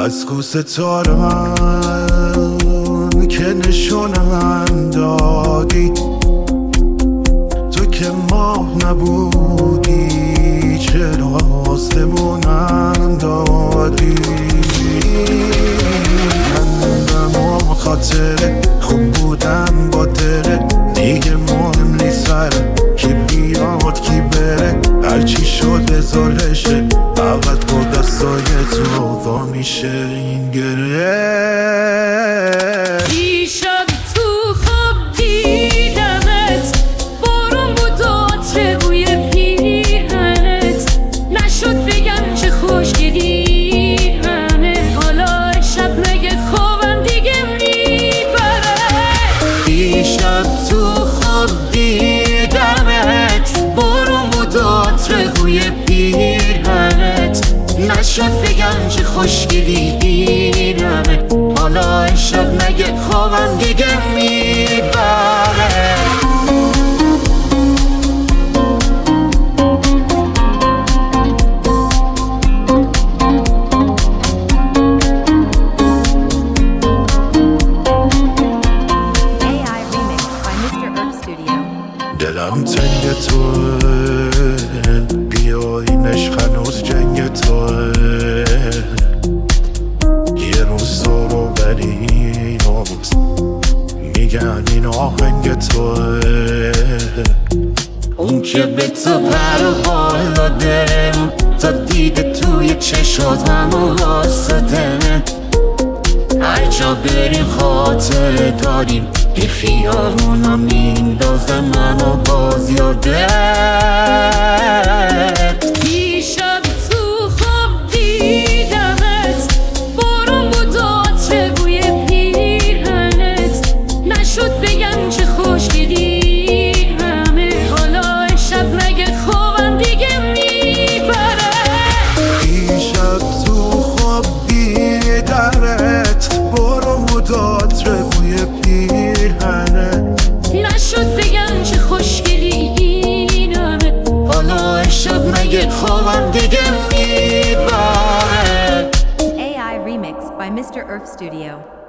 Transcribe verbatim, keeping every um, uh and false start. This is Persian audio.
از کو ستاره من که نشونم دادی، تو که ماه نبودی چرا آسمونم دادی. من و خاطره خوب بودم با دره، دیگه مهم نیست سره کی بیاد کی بره، هرچی شد بذارشه فقط با دستای تو وا میشه این گره. دیشب تو خواب دیدمت، بارون بود و عطر بوی پیرهنت، نشد بگم چه خوشگلی همه، حالا شب مگه خوابم دیگه میبره. دیشب تو خواب دیدمت، بارون بود و عطر بوی پیرهنت، نشد بگم چه خوشگلی این همه، حالا شب مگه خوابم دیگه میبره. دلم تنگ توه، بیا این عشق هنوز جنگ توه، یه روز تو رو بری ناموز میگن این آهنگ توه. اون که به تو پروال داده، تا دیده توی چشات همو واسطه، هر جا بریم خاطره داریم، یه خیابونا میندازه منو باز یاده. دیشب تو خواب دیدمت، بارون بود و عطر بوی پیرهنت، نشد بگم چه خوشگلی همه، حالا شب مگه خوابم دیگه میبره. دیشب تو خواب دیدمت، بارون بود و عطر بوی پیرهنت، نشد بگم چه خوشگلی این همه، حالا شب مگه خوابم دیگه میبره. A I Remix by Mister Earth Studio.